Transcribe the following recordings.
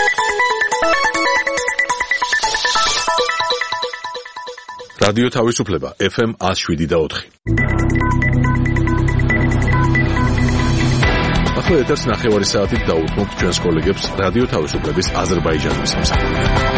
რადიო თავისუფლება FM 107.4. ახლა ეთერს ნახევარი საათით დაუთმობთ ჩვენს კოლეგებს რადიო თავისუფლების აზერბაიჯანის მსახურებად.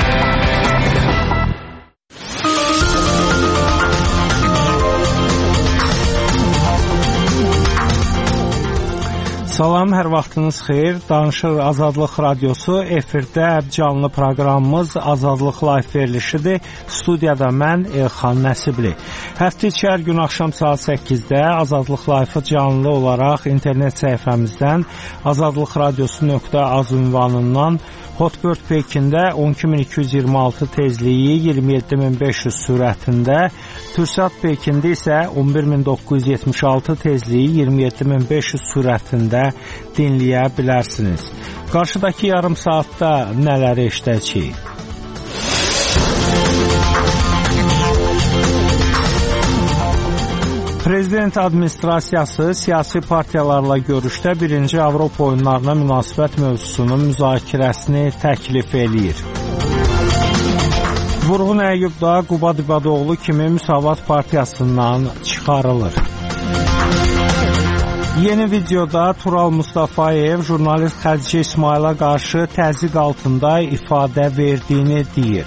Salam, hər vaxtınız xeyir. Danışır Azadlıq Radiosu. Efirdə canlı proqramımız Azadlıq Live verilişidir. Studiyada mən Elxan Nəsibli. Həftə içi hər gün axşam saat 8-də Azadlıq Live-ı canlı olaraq internet səhifəmizdən azadlıqradiosu.az ünvanından Hotbird Pekində 12226 tezliyi 27500 sürətində, Türksat Pekində isə 11976 tezliyi 27500 sürətində dinləyə bilərsiniz. Qarşıdakı yarım saatda nələr eşidəcəyik? Prezident administrasiyası siyasi partiyalarla görüşdə 1-ci Avropa oyunlarına münasibət mövzusunun müzakirəsini təklif eləyir. Vurğun Əyyub da Qubad İbadoğlu kimi Müsavat partiyasından çıxarılır. Yeni videoda Tural Mustafayev jurnalist Xədicə İsmaila qarşı təzyiq altında ifadə verdiyini deyir.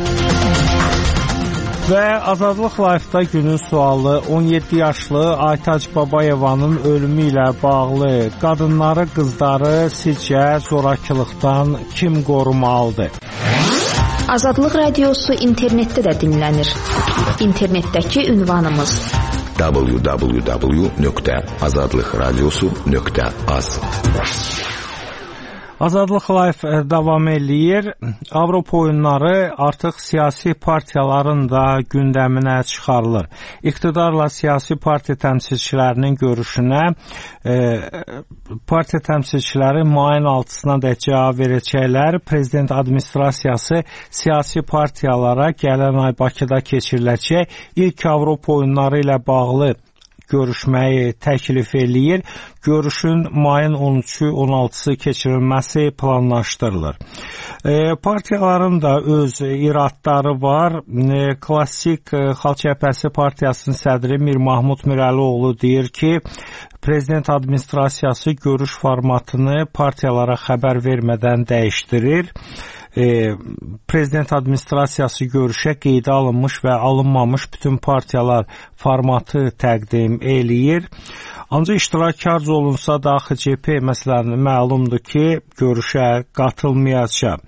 Və Azadlıq Live-da günün sualı 17 yaşlı Aytac Babayevanın ölümü ilə bağlı qadınları, qızları sizcə zorakılıqdan kim qorumalıdır? Azadlıq Radiosu internetdə də dinlənir. İnternetdəki ünvanımız www.azadlıqradiosu.az. Azadlıq Live davam eləyir. Avropa oyunları artıq siyasi partiyaların da gündəminə çıxarılır. İqtidarla siyasi partiya təmsilçilərinin görüşünə partiya təmsilçiləri mayın 6-sına da cavab verəcəklər. Prezident administrasiyası siyasi partiyalara gələn ay Bakıda keçiriləcək ilk Avropa oyunları ilə bağlı görüşməyi təklif eləyir. Görüşün mayın 13-16-sı keçirilməsi planlaşdırılır. Partiyaların da öz iradları var. Klassik Xalq Cəbhəsi Partiyasının sədri Mir Mahmud Mirəlioğlu deyir ki, Prezident administrasiyası görüş formatını partiyalara xəbər vermədən dəyişdirir. Prezident administrasiyası görüşə qeydə alınmış və alınmamış bütün partiyalar formatı təqdim eləyir. Ancaq iştirakçı olunsa da XCP məsələn məlumdur ki, görüşə qatılmayacaq.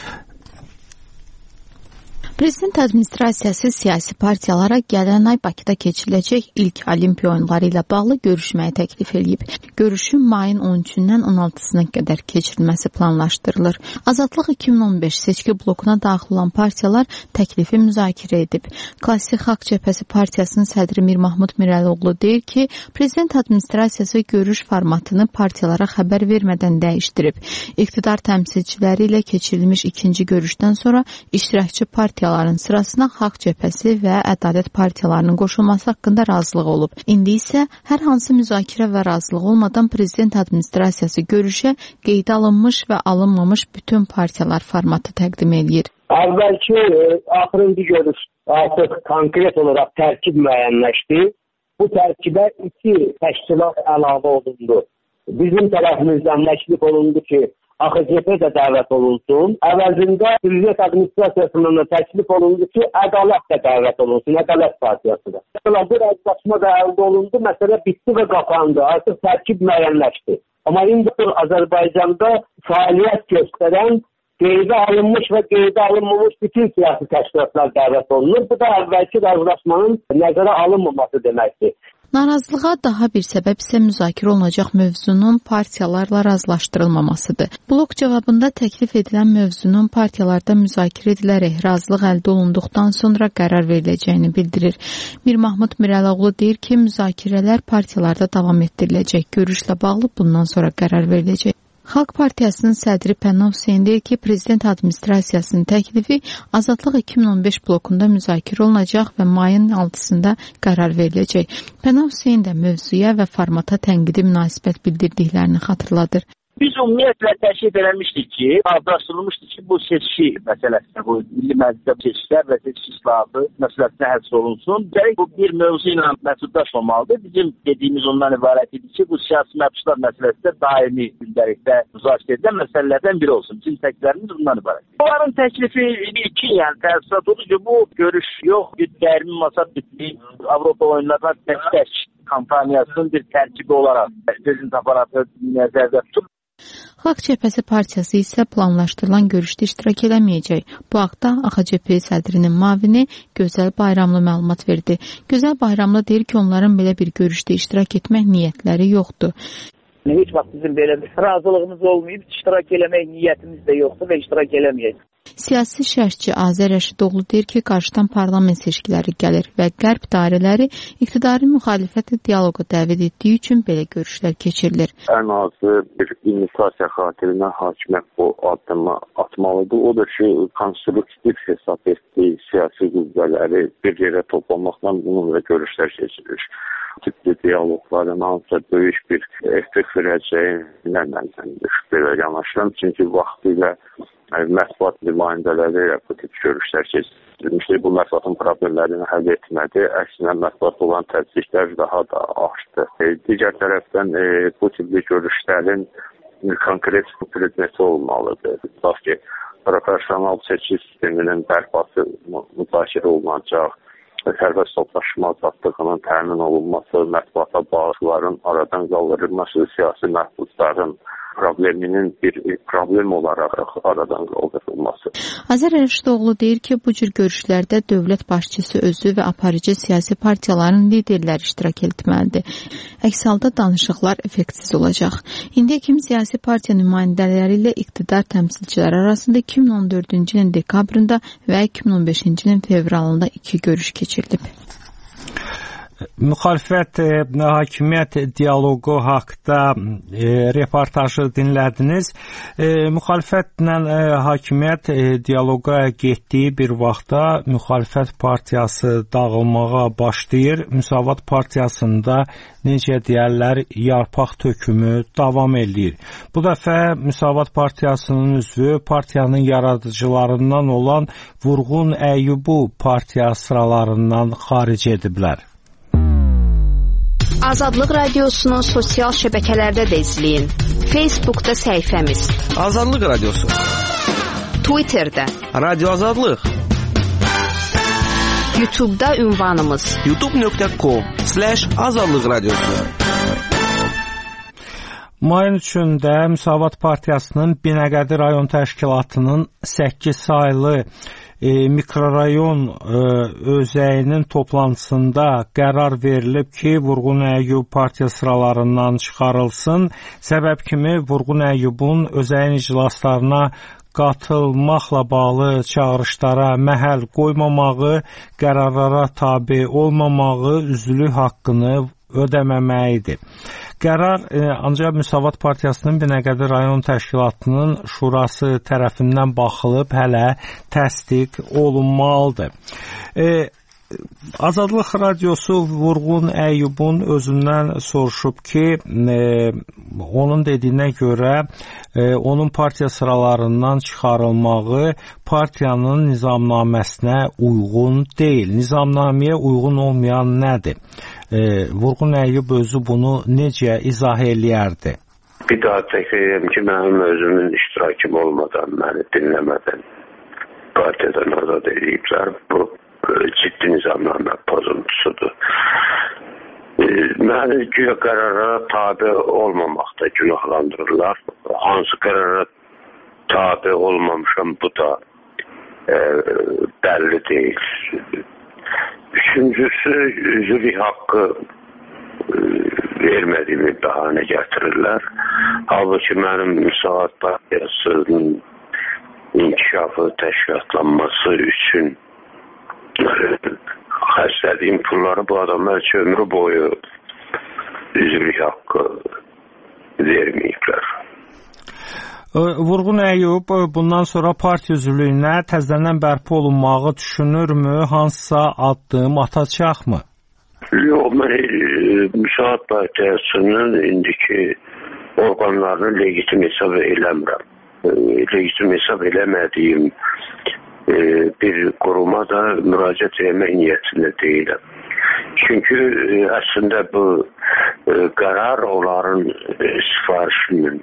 Prezident administrasiyası siyasi partiyalara gələn ay Bakıda keçiriləcək ilk Olimpiya oyunları ilə bağlı görüşməyi təklif edib. Görüşün mayın 13-dən 16-sına qədər keçirilməsi planlaşdırılır. Azadlıq 2015 seçki blokuna daxil olan partiyalar təklifi müzakirə edib. Klassik Xalq Cəbhəsi Partiyasının sədri Mir Mahmud Mirəlioğlu deyir ki, Prezident administrasiyası görüş formatını partiyalara xəbər vermədən dəyişdirib. İqtidar təmsilçiləri ilə keçirilmiş ikinci görüşdən sonra iştirakçı partiyaların sırasına Xalq Cəbhəsi və Ədalət partiyalarının qoşulması haqqında razılıq olub. İndi isə hər hansı müzakirə və razılıq olmadan Prezident administrasiyası görüşə qeydə alınmış və alınmamış bütün partiyalar formatı təqdim edir. Əvvəlki axırıncı görüş artıq konkret olaraq tərkib müəyyənləşdi. Bu tərkibə 2 təşkilat əlavə olundu. Bizim tərəfimizdən təklif olundu ki, AXCP də dəvət olunsun. Əvəzində Prezident administrasiyasından da təklif olundu ki, Ədalət də dəvət olunsun, Ədalət partiyası da. Bir razılaşma da əldə olundu, məsələ bitdi və qapandı. Artıq tərkib müəyyənləşdi. Amma indi Azərbaycanda fəaliyyət göstərən qeydə alınmış və qeydə alınmamış bütün siyasi təşkilatlar dəvət olunur. Bu da əvvəlki razılaşmanın nəzərə alınmaması deməkdir. Narazılığa daha bir səbəb isə müzakirə olunacaq mövzunun partiyalarla razılaşdırılmamasıdır. Blok cavabında təklif edilən mövzunun partiyalarda müzakirə edilərək razılıq əldə olunduqdan sonra qərar veriləcəyini bildirir. Mir Mahmud Mirəlioğlu deyir ki, müzakirələr partiyalarda davam etdiriləcək. Görüşlə bağlı bundan sonra qərar veriləcək. Xalq Partiyasının sədri Pənah Hüseyn deyir ki, Prezident administrasiyasının təklifi Azadlıq 2015 blokunda müzakirə olunacaq və mayın 6-sında qərar veriləcək. Pənah Hüseyn də mövzuya və formata tənqidi münasibət bildirdiklərini xatırladır. Biz ümumiyyətlə təklif eləmişdik ki, qarşılaşdırılmışdı ki, bu seçki məsələsində, bu Milli Məclisdə seçkilər və seçki islahatı məsələsinə həll olunsun. Gərək bu bir mövzu ilə məhduddaş olmalıdır. Bizim dediyimiz ondan ibarət idi ki, bu siyasi məhbuslar məsələsində daimi gündəlikdə müzakirə edilən məsələlərdən biri olsun. Bizim təkliflərimiz bundan ibarət. Onların təklifi iki, yəni təəssürat odur ki, bu görüş yox, bir dərmi masa bitli Avropa oyunlarına tək kampaniyasının bir tərkibi olaraq prezident aparatı nəzərdə tutub. Xalq Cəbhəsi partiyası isə planlaşdırılan görüşdə iştirak eləməyəcək. Bu haqda AXCP sədrinin müavini Gözəl Bayramlı məlumat verdi. Gözəl Bayramlı deyir ki, onların belə bir görüşdə iştirak etmək niyyətləri yoxdur. Heç vaxt bizim belə bir razılığımız olmayıb, iştirak eləmək niyyətimiz də yoxdur və iştirak eləməyəcək. Siyasi şərhçi Azər Rəşidoğlu deyir ki, qarşıdan parlament seçkiləri gəlir və qərb dairələri iqtidarın müxalifətlə dialoqa dəvət etdiyi üçün belə görüşlər keçirilir. Ən azı bir imitasiya xatirinə hakimiyyət bu addımı atmalıdır. Odur ki, konstruktiv hesab etdiyi siyasi qüvvələri bir yerə toplamaqla bununla görüşlər keçirilir. Tipli diyalogların hansısa böyük bir effekt verəcəyindən mən belə yanaşıram. Çünki vaxtilə mətbuat nümayəndələri ilə bu tip görüşlər keçirilmişdir. Bu mətbuatın problemlərini həll etmədi. Əksinə mətbuat olan təzyiqlər daha da artdı. Digər tərəfdən bu tipli görüşlərin konkret predmeti olmalıdır. Tutaq ki, proporsional seçki sisteminin bərpası müzakirə olunacaq. Sərbəst toplaşma azadlığının təmin olunması, mətbuata bağışların aradan qaldırılması, siyasi məhbusların probleminin bir problem olaraq aradan qaldırılması. Azər Rəşidoğlu deyir ki, bu cür görüşlərdə dövlət başçısı özü və aparıcı siyasi partiyaların liderləri iştirak etməlidir. Əks halda danışıqlar effektsiz olacaq. İndiyə kimi siyasi partiya nümayəndələri ilə iqtidar təmsilçiləri arasında 2014-cü ilin dekabrında və 2015-ci ilin fevralında 2 görüş keçirilib. Müxalifət hakimiyyət dialoqu haqda reportajı dinlədiniz. Müxalifətlə hakimiyyət dialoqa getdiyi bir vaxtda müxalifət partiyası dağılmağa başlayır. Müsavat partiyasında necə deyərlər, yarpaq tökümü davam eləyir. Bu dəfə Müsavat partiyasının üzvü partiyanın yaradıcılarından olan Vurğun Əyyubu partiya sıralarından xaric ediblər. Azadlıq Radiosunu sosial şəbəkələrdə də izləyin. Facebookda səhifəmiz Azadlıq Radiosu, Twitterdə Radio Azadlıq, YouTube'da ünvanımız youtube.com/Azadlıq Radiosu. Mayın 3-də Müsavat Partiyasının Binəqədi rayon təşkilatının 8 saylı mikrorayon özəyinin toplantısında qərar verilib ki, Vurğun Əyyub partiya sıralarından çıxarılsın. Səbəb kimi Vurğun Əyyubun özəyin iclaslarına qatılmaqla bağlı çağırışlara məhəl qoymamağı, qərarlara tabe olmamağı, üzvlük haqqını ödəməməyidir. Qərar ancaq Müsavat Partiyasının Binəqədi rayon təşkilatının şurası tərəfindən baxılıb hələ təsdiq olunmalıdır. Azadlıq Radiosu Vurğun Əyyubun özündən soruşub ki, onun dediyinə görə onun partiya sıralarından çıxarılmağı partiyanın nizamnaməsinə uyğun deyil. Nizamnaməyə uyğun olmayan nədir? Vurğun Əyyub özü bunu necə izah eləyərdi? Bir daha təkrar edirəm ki, mənim özümün iştirakım olmadan, məni dinləmədən partiyadan azad ediblər. Bu ciddi nizamnamə pozuntusudur. Məni güya qərara tabe olmamaqda günahlandırırlar. Hansı qərara tabe olmamışam, bu da bəlli deyil. Üçüncüsü, üzvlük haqqı vermədiyimi bəhanə gətirirlər. Halbuki mənim Müsavat Partiyasının inkişafı, təşkilatlanması üçün xərclədiyim pulları bu adamlar ki, ömrü boyu üzvlük haqqı verməyiblər. Vurğun Əyyub bundan sonra partiya üzvlüyünə təzədən bərpa olunmağı düşünürmü? Hansısa addım atacaqmı? Yox, mən Müsavat Partiyasının indiki orqanlarını legitim hesab eləmirəm. Legitim hesab eləmədiyim bir quruma da müraciət etmək niyyətində deyiləm. Çünki əslində bu qərar onların sifarişinin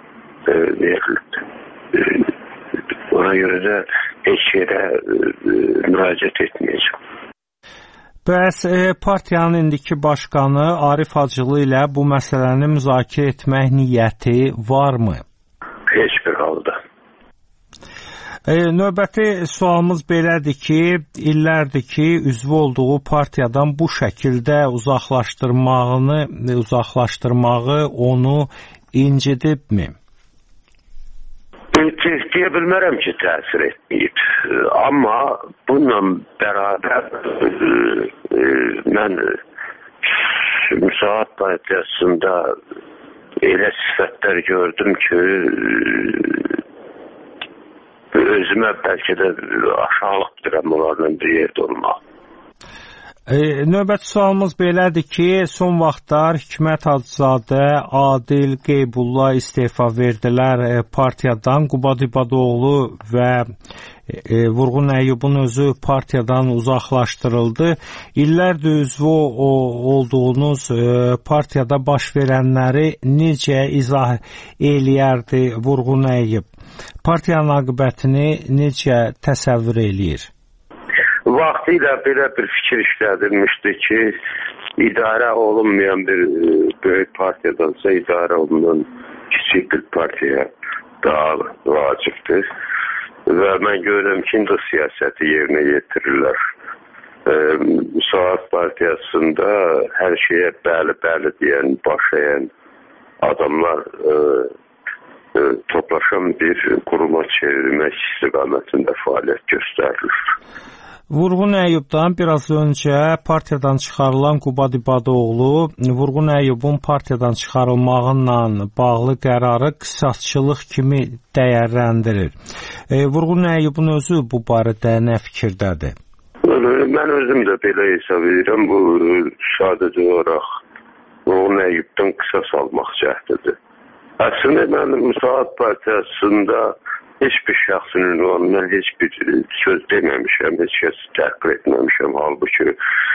verilib. Ona görə də heç yerə müraciət etməyəcəm. Bəs partiyanın indiki başqanı Arif Hacılı ilə bu məsələni müzakirə etmək niyyəti varmı? Heç bir halda. Növbəti sualımız belədir ki, illərdir ki, üzvü olduğu partiyadan bu şəkildə uzaqlaşdırmağı onu incidibmi? Deyə bilmərəm ki, təsir etməyib. Amma bununla bərabər mən Müsavat partiyasında elə sifətlər gördüm ki, özümə bəlkə də aşağılıq bilirəm onlarla bir yerdə olmaq. Növbəti sualımız belədir ki, son vaxtlar Hikmət Hacızadə, Adil Qeybulla istefa verdilər partiyadan. Qubad İbadoğlu və Vurğun Əyyubun özü partiyadan uzaqlaşdırıldı. İllərdir üzvü olduğunuz partiyada baş verənləri necə izah eləyərdi Vurğun Əyyub? Partiyanın aqibətini necə təsəvvür eləyir? Vaxtilə belə bir fikir işlədilmişdi ki, idarə olunmayan bir böyük partiyadansa idarə olunan kiçik bir partiya daha vacibdir. Və mən görürəm ki, indi siyasəti yerinə yetirirlər. Müsavat partiyasında hər şeyə bəli deyən, başlayan adamlar toplaşan bir quruma çevirmək istiqamətində fəaliyyət göstərilir. Vurğun Əyyubdan biraz öncə partiyadan çıxarılan Qubad İbadoğlu, Vurğun Əyyubun partiyadan çıxarılmağıyla bağlı qərarı qisasçılıq kimi dəyərləndirir. Vurğun Əyyubun özü bu barədə nə fikirdədir? Mən özüm də belə hesab edirəm. Bu sadəcə olaraq Vurğun Əyyubdan qisas almaq cəhdidir. Əslində mən Müsavat partiyasında heç bir şəxsin ünvanından heç bir söz deməmişəm, heç kəs təhqir etməmişəm. Halbuki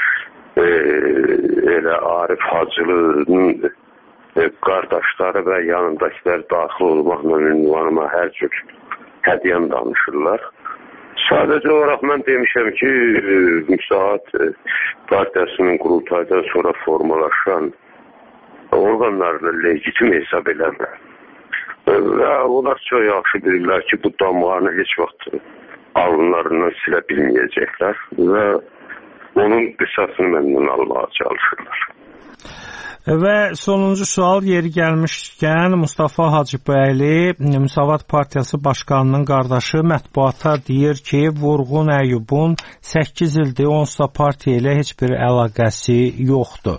elə Arif Hacılının qardaşları və yanındakilər daxil olmaqla ünvanıma hər cür hədiyən danışırlar. Sadəcə olaraq mən demişəm ki, Müsavat partiyasının qurultaydan sonra formalaşan orqanlarını legitim hesab eləmir. Və onlar çox yaxşı bilirlər ki, bu damğanı heç vaxt alınlarından silə bilməyəcəklər və onun qisasını məndən almağa çalışırlar. Və sonuncu sual yeri gəlmişkən Mustafa Hacıbəyli, Müsavat Partiyası Başqanının qardaşı mətbuata deyir ki, Vurğun Əyyubun 8 ildir onsuz da partiya ilə heç bir əlaqəsi yoxdur.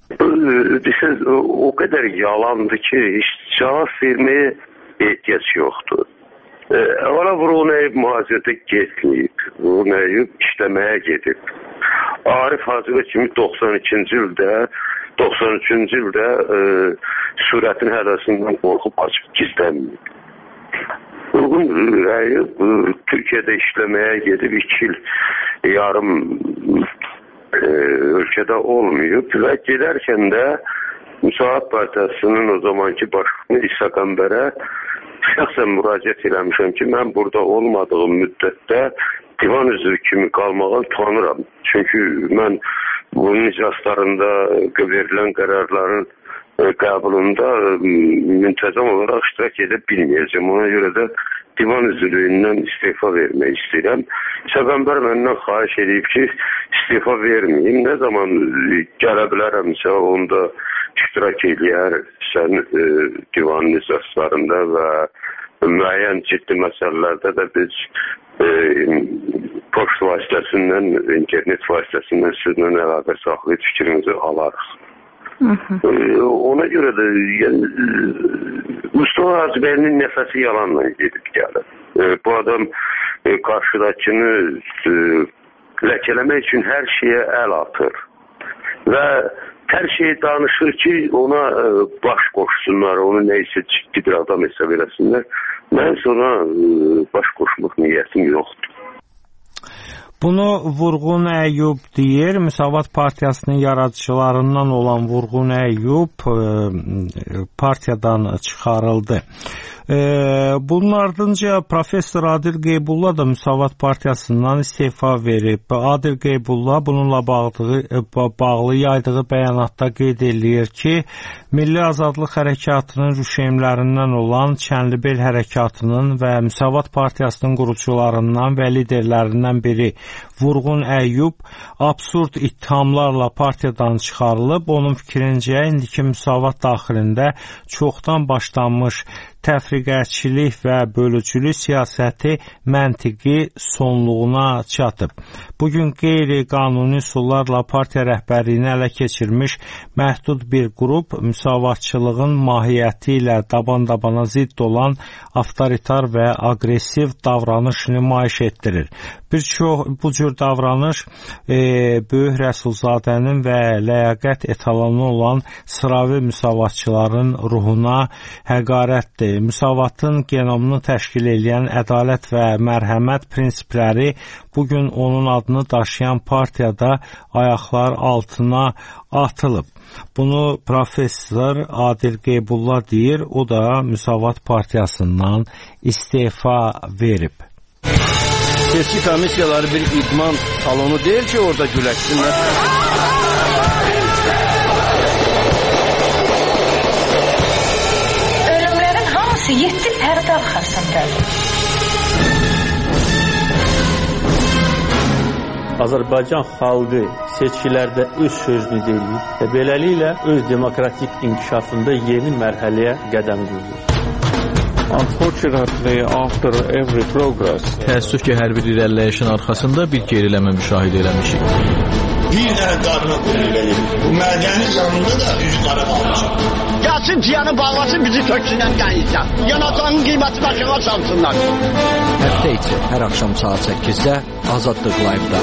O qədər yalandır ki, heç cavab verməyə ehtiyac yoxdur. Əvvəla Vurğun Əyyub mühacirətə getməyib. Vurğun Əyyub işləməyə gedib. Arif Hacılı kimi 93-cü ildə sürətin hədəsindən qorxub açıb gizlənməyib. Vurğun Əyyub Türkiyədə işləməyə gedib 2 il yarım ölkədə olmayıb və gedərkən də Müsavat Partiyasının o zamanki başqanı İsa Qəmbərə şəxsən müraciət eləmişəm ki, mən burada olmadığım müddətdə divan üzvü kimi qalmağa utanıram. Çünki mən bunun iclaslarında verilən qərarların qəbulunda müntəzəm olaraq iştirak edə bilməyəcəm. Ona görə də divan üzvlüyündən istifa vermək istəyirəm. İsa Qəmbər məndən xahiş edib ki, istifa verməyim. Nə zaman gələ bilərəmsə, onda iştirak eləyərsən divanın iclaslarında və müəyyən ciddi məsələlərdə də biz poçt vasitəsindən, internet vasitəsindən sizlə əlaqə saxlayıb fikrinizi alarıq. Ona görə də Mustafa Hacıbəylinin nəfəsi yalanla gedib gəlir. Bu adam qarşıdakını ləkələmək üçün hər şeyə əl atır və Hər şey danışır ki, ona baş qoşsunlar, onu neysə ciddi bir adam hesab eləsinlər. Mən sonra baş qoşmaq niyyətim yoxdur. Bunu Vurğun Əyyub deyir. Müsavat Partiyasının yaradıcılarından olan Vurğun Əyyub partiyadan çıxarıldı. Bunun ardınca Profesör Adil Qeybulla da Müsavat Partiyasından istefa verib. Adil Qeybulla bununla bağlı yaydığı bəyanatda qeyd edir ki, Milli Azadlıq Hərəkatının rüşeymlərindən olan Çənlibel Hərəkatının və Müsavat Partiyasının qurucularından və liderlərindən biri Vurğun Əyyub absurd ittihamlarla partiyadan çıxarılıb. Onun fikrincə, indiki Müsavat daxilində çoxdan başlanmış təfriqəçilik və bölücülük siyasəti məntiqi sonluğuna çatıb. Bugün qeyri-qanuni üsullarla partiya rəhbərliyini ələ keçirmiş məhdud bir qrup müsavatçılığın mahiyyəti ilə daban-dabana zidd olan avtoritar və aqressiv davranış nümayiş etdirir. Bu cür davranış Böyük Rəsulzadənin və ləyaqət etalonu olan sıravi müsavatçıların ruhuna həqarətdir. Müsavatın genomunu təşkil edən ədalət və mərhəmət prinsipləri bugün onun adını daşıyan partiyada ayaqlar altına atılıb. Bunu Profesör Adil Qeybulla deyir, o da Müsavat Partiyasından istefa verib. Seçki komissiyaları bir idman salonu deyil ki, orada güləşsinlər. Ölümlərin hamısı 7 pərdə arxasındadır. Azərbaycan xalqı seçkilərdə öz sözünü deyir və beləliklə öz demokratik inkişafında yeni mərhələyə qədəm qoyur. Unfortunately, after every progress, təəssüf ki, hər bir irəliləyişin arxasında bir geriləmə müşahidə eləmişik. Bir dənə qarına qoyur verir. Bu mədənin yanında da üç qara qalmışıq. Gəlsin ciyanı bağlasın, bizi töksünən gəlirsə. Yanacağın qiyməti aşağı salsınlar. Həftə içi hər axşam saat 8-də Azadlıq Live-da.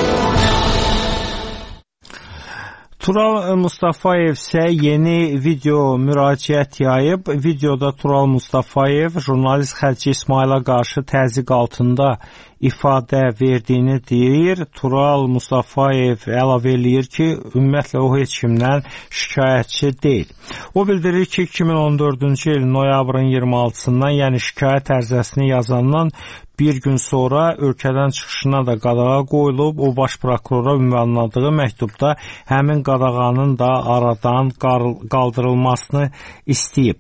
Tural Mustafayev isə yeni video müraciət yayıb. Videoda Tural Mustafayev jurnalist Xəlci İsmaila qarşı təzyiq altında ifadə verdiyini deyir. Tural Mustafayev əlavə eləyir ki, ümumiyyətlə o heç kimdən şikayətçi deyil. O bildirir ki, 2014-cü il noyabrın 26-sından, yəni şikayət ərizəsini yazandan bir gün sonra ölkədən çıxışına da qadağa qoyulub. O, baş prokurora ünvanladığı məktubda həmin qadağanın da aradan qaldırılmasını istəyib.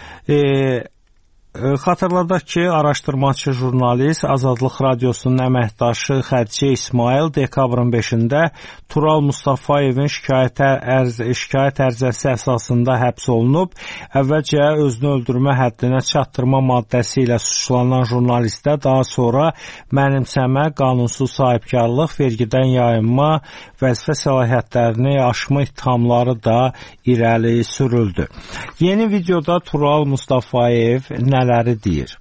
Xatırladaq ki, araşdırmaçı jurnalist Azadlıq Radiosunun əməkdaşı Xədicə İsmail dekabrın 5-də Tural Mustafayevin şikayət ərizəsi əsasında həbs olunub. Əvvəlcə özünü öldürmə həddinə çatdırma maddəsi ilə suçlanan jurnalistə daha sonra mənimsəmə, qanunsuz sahibkarlıq, vergidən yayınma, vəzifə səlahiyyətlərini aşma ittihamları da irəli sürüldü. Yeni videoda Tural Mustafayev nələri deyir?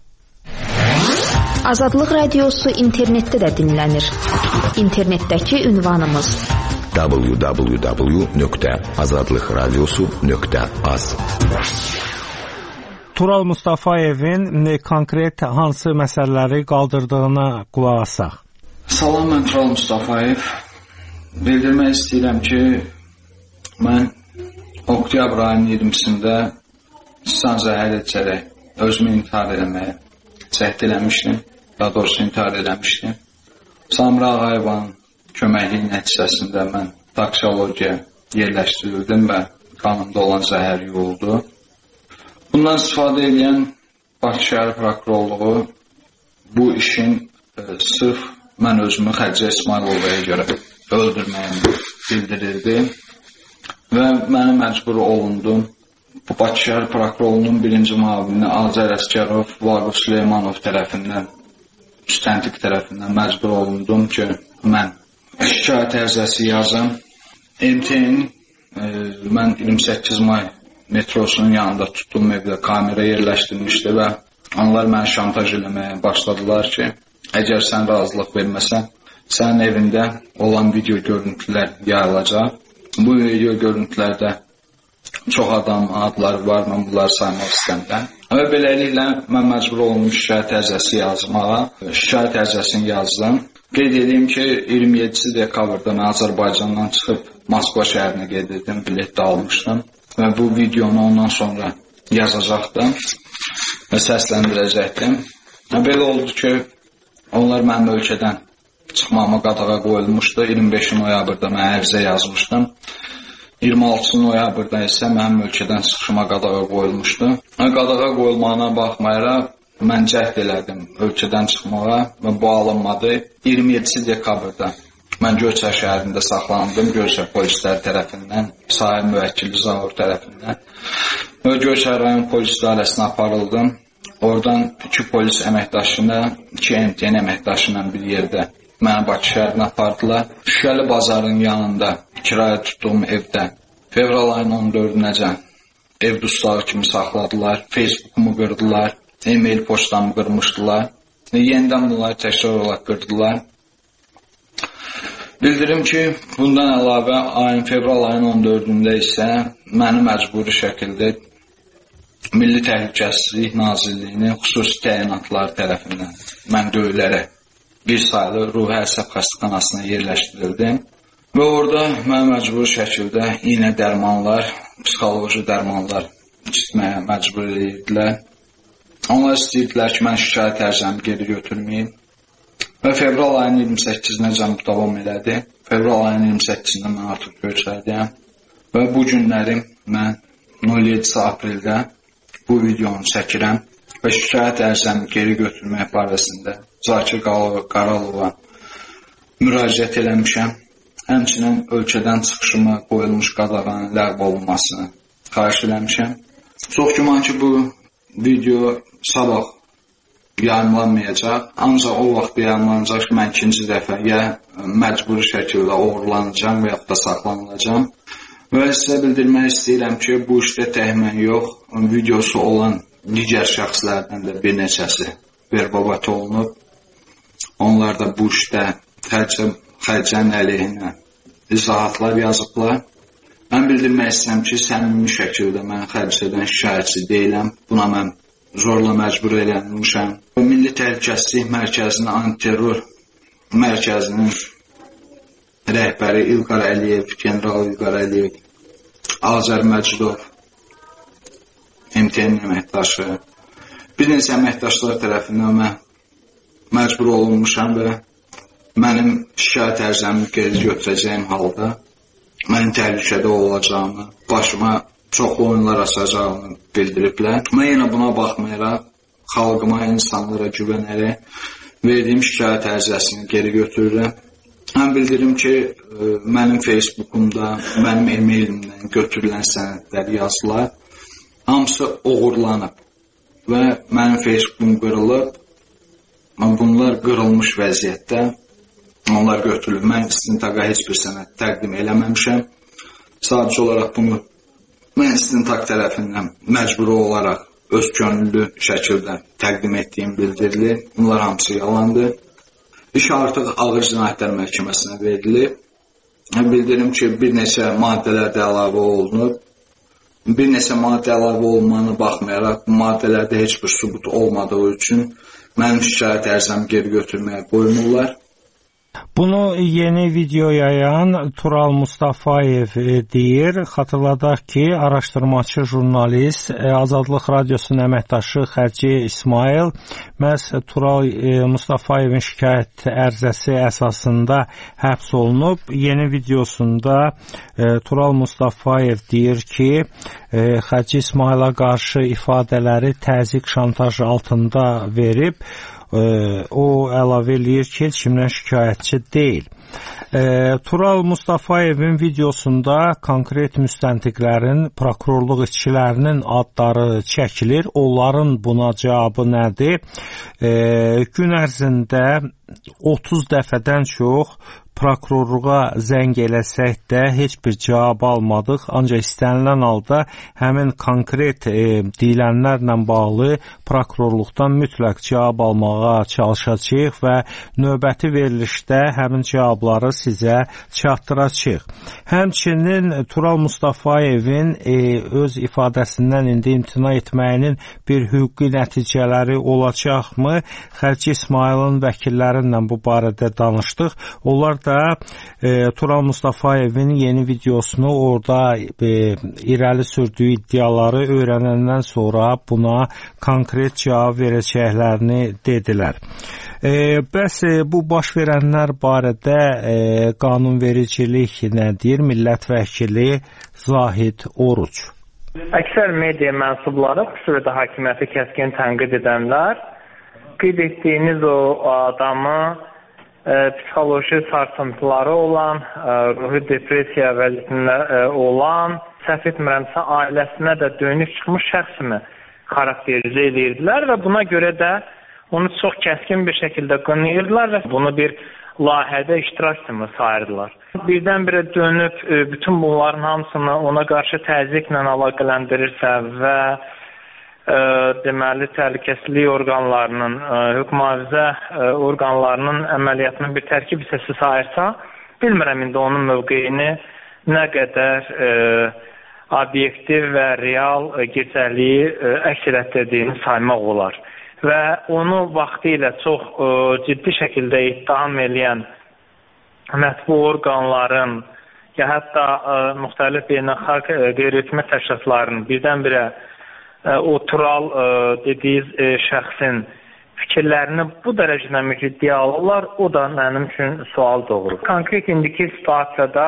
Azadlıq Radiosu internetdə də dinlənir. İnternetdəki ünvanımız www.azadlıqradiosu.az. Tural Mustafayevin konkret hansı məsələləri qaldırdığına qulaq asaq. Salam, mən Tural Mustafayev. Bildirmək istəyirəm ki, mən oktyabr ayının 20-sində insan zəhər edəcərək özümü intihar eləməyə cəhd eləmişdim. Daha doğrusu intihar eləmişdim. Samir Ağayevanın köməkliyi nəticəsində mən toksologiya yerləşdirildim və qanımda olan zəhər yuyuldu. Bundan istifadə edən Bakı şəhər prokurorluğu bu işin sırf mən özümü Xədicə İsmailovaya görə öldürməyimi bildirirdi və mənə məcbur olundum. Bu Bakı şəhər prokurorluğunun birinci müavini Azər Əsgərov, Vaqif Süleymanov tərəfindən, müstəntiq tərəfindən məcbur olundum ki, mən şikayət ərizəsi yazım. MTN mən 28 may metrosunun yanında tutduğum evdə kamera yerləşdirmişdi və onlar məni şantaj eləməyə başladılar ki, əgər sən razılıq verməsən, sənin evində olan video görüntülər yayılacaq Bu video görüntülərdə çox adam adları var, mən bunları saymaq istəmirəm. Və beləliklə mən məcbur olmuşam şikayət ərizəsi yazmağa. Şikayət ərizəsini yazdım. Qeyd edeyim ki, 27 dekabrda mən Azərbaycandan çıxıb Moskva şəhərinə gedirdim, bilet də almışdım. Və bu videonu ondan sonra yazacaqdım və səsləndirəcəkdim. Belə oldu ki, onlar mənim ölkədən çıxmama qadağa qoyulmuşdu. 25 noyabrda mən ərizə yazmışdım. 26 noyabrda isə mənim ölkədən çıxışıma qadağa qoyulmuşdu. Qadağa qoyulmağına baxmayaraq mən cəhd elədim ölkədən çıxmağa və bu alınmadı. 27 dekabrda mən Göyçay şəhərində saxlandım Göyçay polisləri tərəfindən, sahə müvəkkili Zaur tərəfindən. Və Göyçay rayon polis idarəsinə aparıldım. Oradan 2 polis əməkdaşına, 2 MTN əməkdaşına bir yerdə məni Bakı şəhərinə apardılar. Şüşəli bazarın yanında kirayə tutduğum evdə fevral ayının 14-nəcə ev dustağı kimi saxladılar. Facebookumu qırdılar, e-mail poçtamı qırmışdılar. Yenidən bunları təkrar olaraq qırdılar. Bildirim ki, bundan əlavə fevral ayının 14-də isə məni məcburi şəkildə Milli Təhlükəsizlik Nazirliyinin xüsusi təyinatları tərəfindən mən döyülərək bir sayılı ruhi əsəb xəstəxanasına yerləşdirildim. Və orada mən məcburi şəkildə iynə dərmanlar, psixoloji dərmanlar içməyə məcbur edirdilər. Onlar istəyirdilər ki, mən şikayət ərizəmi geri götürməyim. Və fevral ayının 28-nə bu davam elədi. Fevral ayının 28-də mən artıq Göyçaydayam. Və bu günlərim mən 07 apreldə bu videonu çəkirəm və şikayət ərizəmi geri götürmək barəsində Zakir Qaralova müraciət eləmişəm. Həmçinin ölkədən çıxışıma qoyulmuş qadağanın ləğv olunmasını xahiş eləmişəm. Çox güman ki, bu video sabah yayımlanmayacaq. Ancaq o vaxt yayımlanacaq ki, mən ikinci dəfə ya məcburi şəkildə oğurlanacağım və yaxud da saxlanılacağım. Və sizə bildirmək istəyirəm ki, bu işdə tək mən yox, videosu olan digər şəxslərdən də bir neçəsi verbabat olunub. Onlar da bu işdə xərcənin əleyhinə izahatlar yazıblar. Mən bildirmək istəyirəm ki, səmimi şəkildə mən xərcədən şikayətçi deyiləm. Buna mən zorla məcbur edilmişəm. Milli Təhlükəsizlik Mərkəzinin antiterror mərkəzinin rəhbəri İlqar Əliyev, general İlqar Əliyev, Azər Məcidov, MTN əməkdaşı, bir neçə əməkdaşlar tərəfindən mən məcbur olunmuşam və mənim şikayət ərizəmi geri götürəcəyim halda mənim təhlükədə olacağımı, başıma çoxlu oyunlar açacağını bildiriblər. Mən yenə buna baxmayaraq, xalqıma, insanlara güvənərək verdiyim şikayət ərizəsini geri götürürəm. Mən bildirim ki, mənim Facebookumda, mənim e-mailimdən götürülən sənədlər yazılar, hamısı oğurlanıb və mənim Facebookum qırılıb, bunlar qırılmış vəziyyətdə, onlar götürülüb. Mən istintaqa heç bir sənəd təqdim eləməmişəm. Sadəcə olaraq bunu mən istintaq tərəfindən məcburi olaraq öz könüllü şəkildə təqdim etdiyim bildirilir. Bunlar hamısı yalandır. İş artıq Ağır Cinayətlər Məhkəməsinə verilib. Bildirim ki, bir neçə maddələrdə əlavə olunub. Bir neçə maddə əlavə olmanına baxmayaraq, bu maddələrdə heç bir sübut olmadığı üçün mənim şikayət ərizəmi geri götürməyə qoymurlar. Bunu yeni video yayan Tural Mustafayev deyir. Xatırladaq ki, araşdırmaçı jurnalist, Azadlıq Radiosunun əməkdaşı Xərci İsmail məhz Tural Mustafayevin şikayət ərizəsi əsasında həbs olunub. Yeni videosunda Tural Mustafayev deyir ki, Xərci İsmaila qarşı ifadələri təzyiq şantaj altında verib. O əlavə eləyir ki, heç kimdən şikayətçi deyil. Tural Mustafayevin videosunda konkret müstəntiqlərin, prokurorluq işçilərinin adları çəkilir. Onların buna cavabı nədir? Gün ərzində 30 dəfədən çox prokurorluğa zəng eləsək də heç bir cavab almadıq. Ancaq istənilən halda həmin konkret deyilənlərlə bağlı prokurorluqdan mütləq cavab almağa çalışacağıq və növbəti verilişdə həmin cavabları sizə çatdıracağıq. Həmçinin Tural Mustafayevin öz ifadəsindən indi imtina etməyinin bir hüquqi nəticələri olacaqmı? Xəlci İsmailin vəkillərinlə bu barədə danışdıq. Onlar da Tural Mustafayevin yeni videosunu orada irəli sürdüyü iddiaları öyrənəndən sonra buna konkret cavab verəcəklərini dedilər. Bəs bu baş verənlər barədə qanunvericilik nə deyir? Millət vəkili Zahid Oruç. Əksər media mənsubları, xüsusilə də hakimiyyəti kəskin tənqid edənlər, qeyd etdiyiniz o adamı psixoloji sarsıntıları olan, ruhi depressiya vəziyyətində olan, səhv etmirəmsə ailəsinə də dönüş çıxmış şəxs kimi xarakterizə edirdilər və buna görə də onu çox kəskin bir şəkildə qınayırdılar və bunu bir layihədə iştirak kimi sayırdılar. Birdən-birə dönüb bütün bunların hamısını ona qarşı təzyiqlə əlaqələndirirsə və deməli təhlükəsizlik orqanlarının, hüquq mühafizə orqanlarının əməliyyatının bir tərkib hissəsi sayırsa, bilmirəm indi onun mövqeyini nə qədər obyektiv və real gerçəkliyi əks etdirdiyini saymaq olar. Və onu vaxtilə çox ciddi şəkildə ittiham eləyən mətbu orqanların ya hətta müxtəlif beynəlxalq qeyri-hökumət təşkilatlarının birdən-birə o Tural dediyi şəxsin fikirlərini bu dərəcədə ciddiyə alırlar, o da mənim üçün sual doğurur. Konkret indiki situasiyada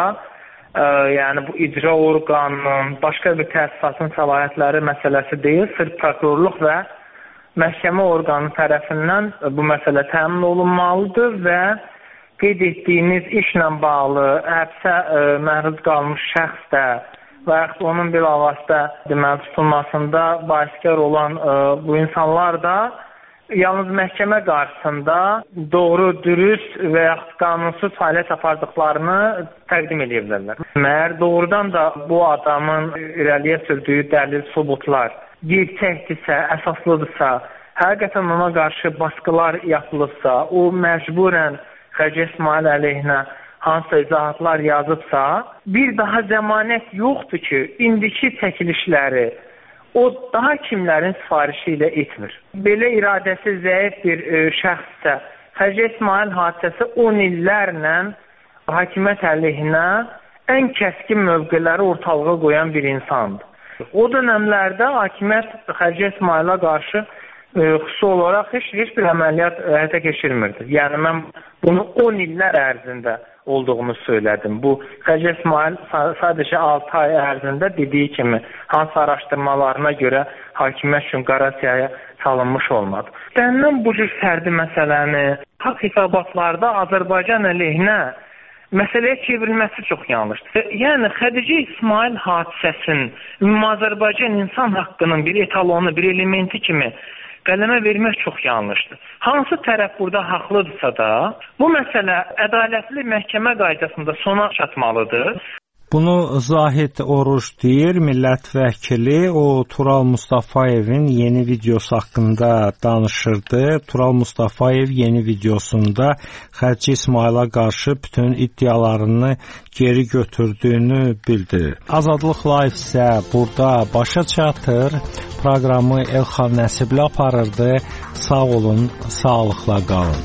yəni bu icra orqanının başqa bir təsisatın səlahiyyətləri məsələsi deyil, sırf prokurorluq və məhkəmə orqanı tərəfindən bu məsələ təmin olunmalıdır və qeyd etdiyiniz işlə bağlı həbsə məruz qalmış şəxs də və yaxud onun bilavasitə deməli tutulmasında bahiskar olan bu insanlar da yalnız məhkəmə qarşısında doğru, dürüst və yaxud qanunsuz fəaliyyət apardıqlarını təqdim edə bilərlər. Məyər doğrudan da bu adamın irəliyə sürdüyü dəlil, sübutlar gerçəkdirsə, əsaslıdırsa, həqiqətən ona qarşı baskılar yapılırsa, o məcburən Xəlci İsmail əleyhinə hansısa izahatlar yazıbsa, bir daha zəmanət yoxdur ki, indiki çəkilişləri o daha kimlərin sifarişi ilə etmir. Belə iradəsi zəif bir şəxssə, Xəlci İsmail hadisəsi 10 illərlə hakimiyyət əleyhinə ən kəskin mövqeləri ortalığa qoyan bir insandır. O dönəmlərdə hakimiyyət Xəlci İsmailə qarşı xüsusi olaraq heç bir əməliyyat həyata keçirmirdi. Yəni mən bunu 10 illər ərzində olduğunu söylədim. Bu Xəlci İsmail sadəcə 6 ay ərzində dediyi kimi hansı araşdırmalarına görə hakimiyyət üçün qara siyahıya salınmış olmadı. Dəndən bu cür fərdi məsələni haqq hesabatlarda Azərbaycan əleyhinə məsələyə çevrilməsi çox yanlışdır. Yəni Xədicə İsmail hadisəsinin Azərbaycan insan haqqının bir etalonu, bir elementi kimi qələmə vermək çox yanlışdır. Hansı tərəf burada haqlıdırsa da, bu məsələ ədalətli məhkəmə qaydasında sona çatmalıdır. Bunu Zahid Oruç deyir, millət vəkili. O Tural Mustafayevin yeni videosu haqqında danışırdı. Tural Mustafayev yeni videosunda Xəlci İsmailə qarşı bütün iddialarını geri götürdüyünü bildirir. Azadlıq Live isə burada başa çatır. Proqramı Elxan Nəsibli aparırdı. Sağ olun, sağlıqla qalın.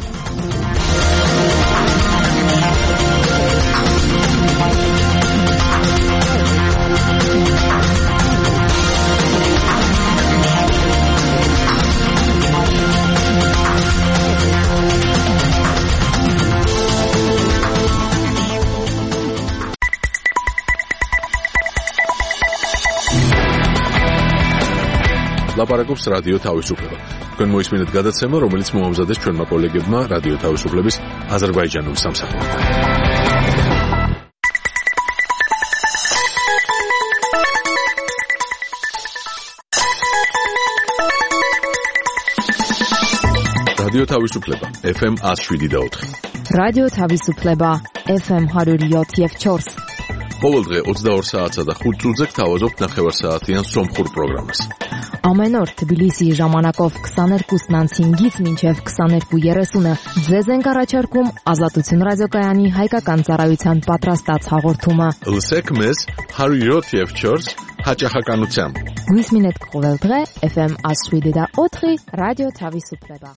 ლაპარაკობს რადიო თავისუფლება. თქვენ მოისმინეთ გადაცემა, რომელიც მოამზადეს ჩვენმა კოლეგებმა რადიო თავისუფლების აზერბაიჯანულ სამსახურთან. რადიო თავისუფლება FM 107.4. რადიო თავისუფლება FM 107 եւ 4. Ყოველდღე 22 საათსა და 5 წუთზე გთავაზობთ ნახევარსაათიან სომხურ პროგრამას. Ամեն օր Թբիլիսիի ժամանակով 22:05-ից մինչև 22:30-ը ձեզ ենք առաջարկում Ազատություն ռադիոկայանի հայկական ծառայության պատրաստած հաղորդումը։ Լսեք մեզ 107.4 հաճախականությամբ։ Գույս մինետ կողել դղե FM ասուիդեդա օթրի ռադիո թավի սուպրեբա։